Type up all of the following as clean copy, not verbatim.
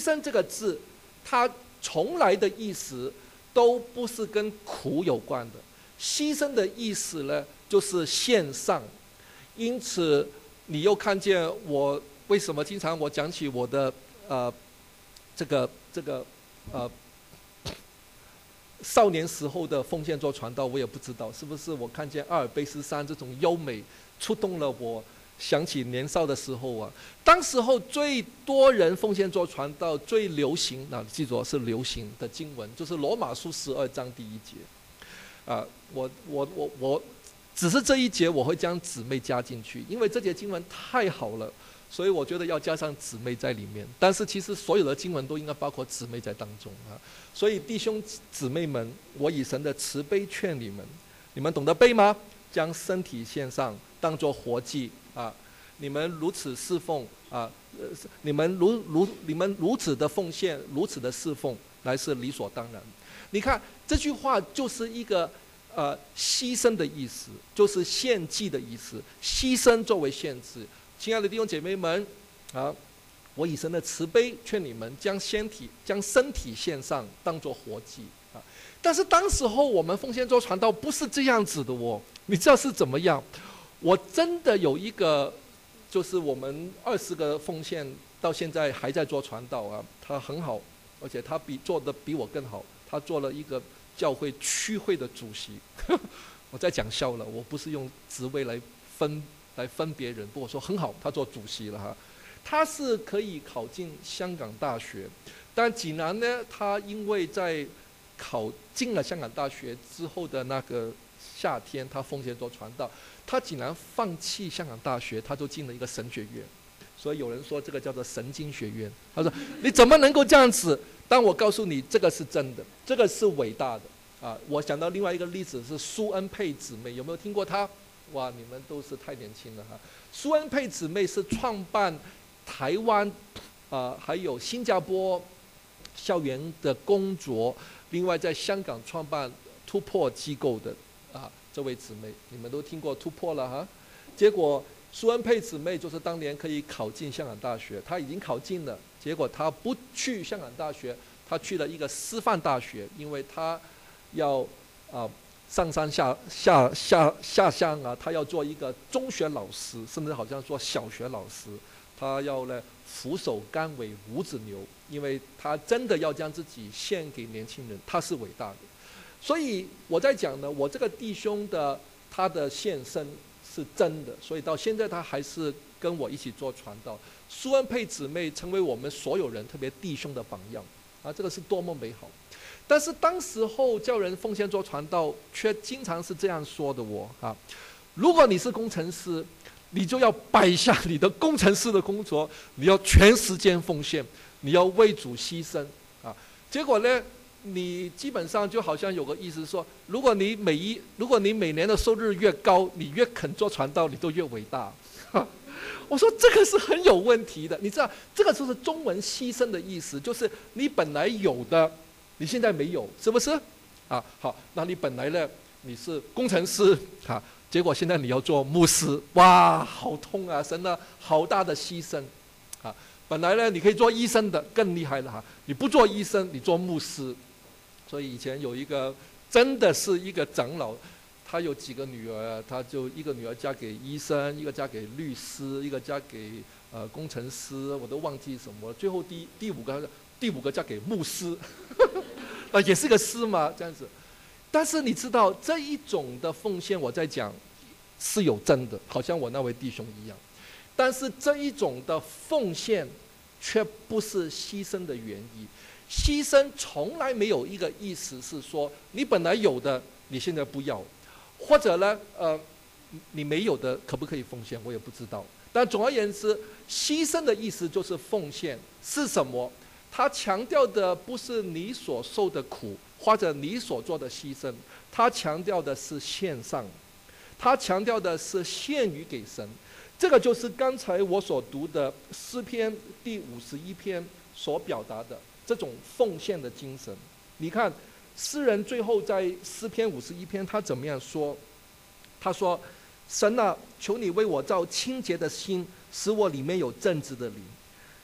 牲这个字，它从来的意思都不是跟苦有关的。牺牲的意思呢，就是献上。因此，你又看见我为什么经常我讲起我的这个少年时候的奉献做传道，我也不知道是不是我看见阿尔卑斯山这种优美触动了我，想起年少的时候啊。当时候最多人奉献做传道最流行，记住是流行的经文，就是罗马书12章第1节。我只是这一节我会将姊妹加进去，因为这节经文太好了，所以我觉得要加上姊妹在里面。但是其实所有的经文都应该包括姊妹在当中啊。所以弟兄姊妹们，我以神的慈悲劝你们，你们懂得背吗？将身体献上，当作活祭啊！你们如此侍奉啊，你们如此的奉献，如此的侍奉，乃是理所当然。你看这句话就是一个牺牲的意思，就是献祭的意思。牺牲作为献祭，亲爱的弟兄姐妹们啊，我以神的慈悲劝你们，将身体献上，当作活祭啊。但是当时候我们奉献做传道不是这样子的哦，你知道是怎么样？我真的有一个，就是我们20个奉献到现在还在做传道啊，他很好，而且他做的比我更好，他做了一个教会区会的主席。我在讲笑了，我不是用职位来分别人，不过说很好，他做主席了哈。他是可以考进香港大学，但济南呢，他因为在考进了香港大学之后的那个夏天，他奉献做传道，他竟然放弃香港大学，他就进了一个神学院。所以有人说这个叫做神经学院。他说你怎么能够这样子？但我告诉你，这个是真的，这个是伟大的啊！我想到另外一个例子是苏恩佩姊妹，有没有听过她？哇，你们都是太年轻了哈！苏恩佩姊妹是创办台湾还有新加坡校园的工作，另外在香港创办突破机构的这位姊妹，你们都听过突破了哈。结果苏恩佩姊妹就是当年可以考进香港大学，她已经考进了，结果她不去香港大学，她去了一个师范大学，因为她要上山下乡啊，她要做一个中学老师，甚至好像做小学老师，她要呢俯首甘为孺子牛，因为她真的要将自己献给年轻人，她是伟大的。所以我在讲呢，我这个弟兄他的献身是真的，所以到现在他还是跟我一起做传道。苏恩佩姊妹成为我们所有人，特别弟兄的榜样啊，这个是多么美好！但是当时候叫人奉献做传道，却经常是这样说的如果你是工程师，你就要摆下你的工程师的工作，你要全时间奉献，你要为主牺牲结果呢？你基本上就好像有个意思说，如果你每年的收入越高，你越肯做传道，你都越伟大。我说这个是很有问题的，你知道这个就是中文牺牲的意思，就是你本来有的，你现在没有，是不是？好，那你本来呢你是工程师结果现在你要做牧师，哇，好痛啊！神呢，好大的牺牲本来呢你可以做医生的，更厉害了你不做医生，你做牧师。所以以前有一个真的是一个长老，他有几个女儿，他就一个女儿嫁给医生，一个嫁给律师，一个嫁给工程师，我都忘记什么了。最后第五个嫁给牧师，也是个师嘛，这样子。但是你知道这一种的奉献，我在讲是有真的，好像我那位弟兄一样。但是这一种的奉献，却不是牺牲的原意。牺牲从来没有一个意思是说你本来有的你现在不要，或者呢你没有的可不可以奉献我也不知道。但总而言之，牺牲的意思就是奉献是什么？他强调的不是你所受的苦或者你所做的牺牲，他强调的是献上，他强调的是献予给神。这个就是刚才我所读的诗篇第51篇所表达的这种奉献的精神。你看诗人最后在诗篇51篇他怎么样说？他说，神啊，求你为我造清洁的心，使我里面有正直的灵。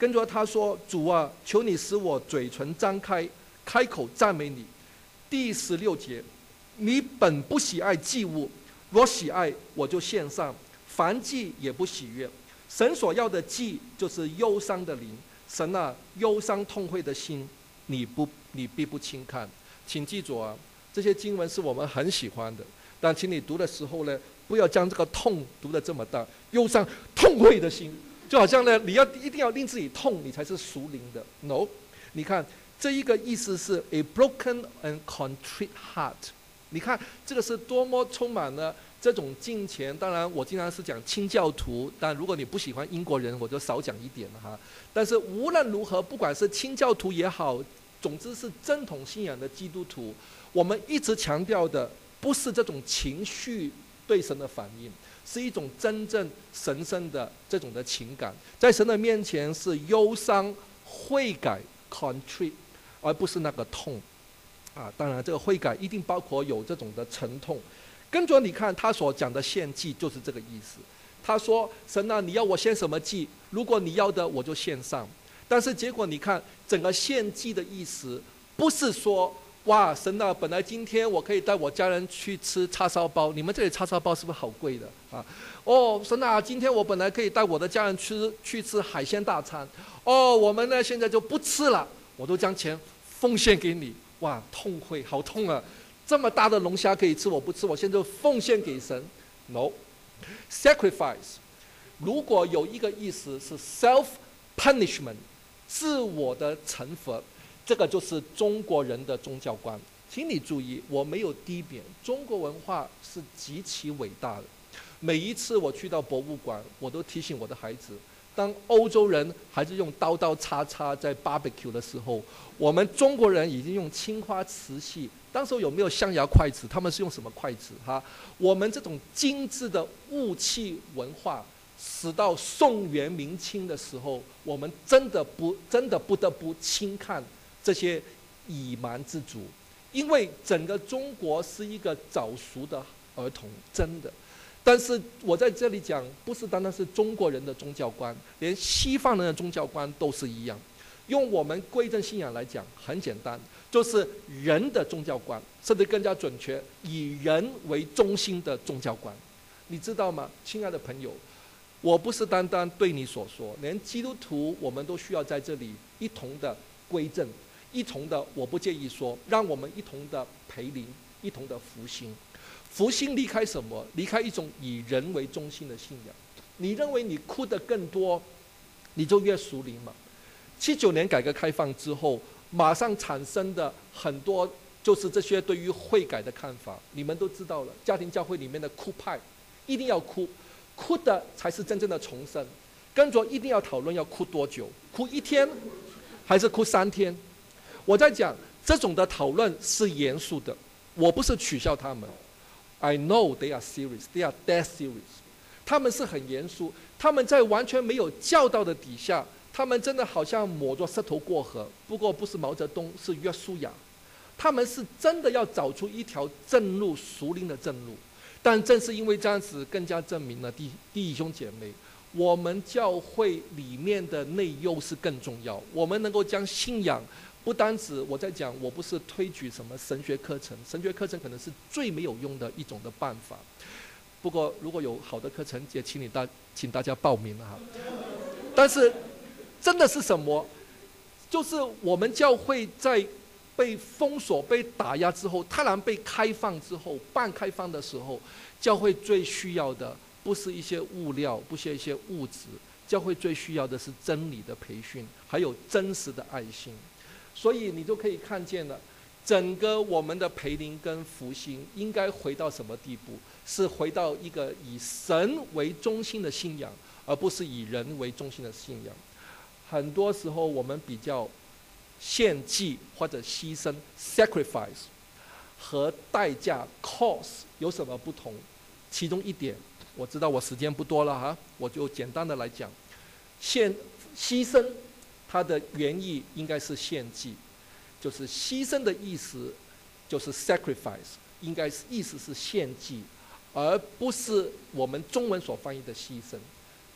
跟着他说：“主啊，求你使我嘴唇张开，开口赞美你。”第16节，你本不喜爱祭物，若喜爱，我就献上；凡祭也不喜悦。神所要的祭，就是忧伤的灵。神啊，忧伤痛悔的心，你必不轻看。请记住啊，这些经文是我们很喜欢的，但请你读的时候呢，不要将这个痛读得这么大。忧伤痛悔的心，就好像呢，你一定要令自己痛，你才是属灵的。No， 你看这一个意思是 a broken and contrite heart。你看这个是多么充满了这种敬虔。当然，我经常是讲清教徒，但如果你不喜欢英国人，我就少讲一点了哈。但是无论如何，不管是清教徒也好，总之是正统信仰的基督徒，我们一直强调的不是这种情绪对神的反应，是一种真正神圣的这种的情感，在神的面前是忧伤、悔改 （contrite）， 而不是那个痛。当然，这个悔改一定包括有这种的沉痛。跟着你看他所讲的献祭就是这个意思。他说：“神啊，你要我献什么祭？如果你要的，我就献上。”但是结果你看，整个献祭的意思不是说，哇，神啊，本来今天我可以带我家人去吃叉烧包，你们这里叉烧包是不是好贵的啊？哦，神啊，今天我本来可以带我的家人去吃海鲜大餐，哦，我们呢现在就不吃了，我都将钱奉献给你。哇，痛悔，好痛啊！这么大的龙虾可以吃，我不吃，我现在就奉献给神。No， sacrifice， 如果有一个意思是 self punishment， 自我的惩罚，这个就是中国人的宗教观。请你注意，我没有低贬，中国文化是极其伟大的。每一次我去到博物馆，我都提醒我的孩子，当欧洲人还是用刀刀叉叉在 barbecue 的时候，我们中国人已经用青花瓷器。当时有没有象牙筷子？他们是用什么筷子？我们这种精致的物器文化，直到宋元明清的时候，我们真的不得不轻看这些野蛮之族，因为整个中国是一个早熟的儿童，真的。但是我在这里讲，不是单单是中国人的宗教观，连西方人的宗教观都是一样。用我们归正信仰来讲，很简单，就是人的宗教观，甚至更加准确，以人为中心的宗教观。你知道吗，亲爱的朋友？我不是单单对你所说，连基督徒我们都需要在这里一同的归正，一同的，我不介意说，让我们一同的培灵，一同的复兴。复兴离开什么？离开一种以人为中心的信仰。你认为你哭得更多，你就越属灵吗？79年改革开放之后，马上产生的很多就是这些对于悔改的看法，你们都知道了。家庭教会里面的哭派，一定要哭，哭的才是真正的重生。跟着一定要讨论要哭多久，哭1天还是哭3天？我在讲这种的讨论是严肃的，我不是取笑他们。I know they are serious, they are dead serious。他们是很严肃，他们在完全没有教导的底下。他们真的好像抹着石头过河，不过不是毛泽东，是约书亚。他们是真的要找出一条正路，属灵的正路。但正是因为这样子，更加证明了弟兄姐妹，我们教会里面的内忧是更重要。我们能够将信仰，不单指我在讲，我不是推举什么神学课程，神学课程可能是最没有用的一种的办法。不过如果有好的课程，也请大家报名了哈。但是真的是什么？就是我们教会在被封锁、被打压之后，突然被开放之后，半开放的时候，教会最需要的不是一些物料，不是一些物质，教会最需要的是真理的培训，还有真实的爱心。所以你就可以看见了，整个我们的培灵跟复兴应该回到什么地步？是回到一个以神为中心的信仰，而不是以人为中心的信仰。很多时候我们比较献祭或者牺牲 sacrifice 和代价 cost 有什么不同？其中一点，我知道我时间不多了哈，我就简单的来讲。牺牲它的原意应该是献祭，就是牺牲的意思就是 sacrifice， 应该是意思是献祭，而不是我们中文所翻译的牺牲。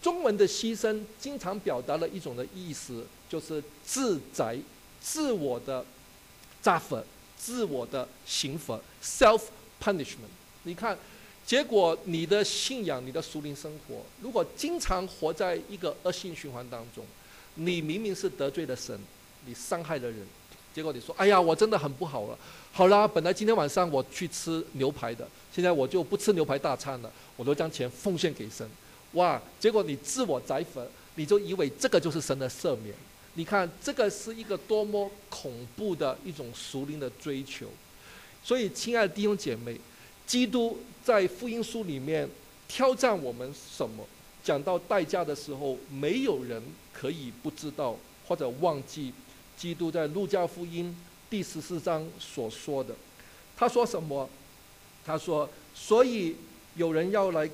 中文的牺牲经常表达了一种的意思，就是自责、自我的责罚、自我的刑罚 （self punishment）。你看，结果你的信仰、你的属灵生活，如果经常活在一个恶性循环当中，你明明是得罪了神，你伤害了人，结果你说：“哎呀，我真的很不好了。好啦，本来今天晚上我去吃牛排的，现在我就不吃牛排大餐了，我都将钱奉献给神。”哇！结果你自我宰罚，你就以为这个就是神的赦免。你看，这个是一个多么恐怖的一种属灵的追求。所以，亲爱的弟兄姐妹，基督在福音书里面挑战我们什么？讲到代价的时候，没有人可以不知道或者忘记基督在路加福音第14章所说的。他说什么？他说：“所以有人要来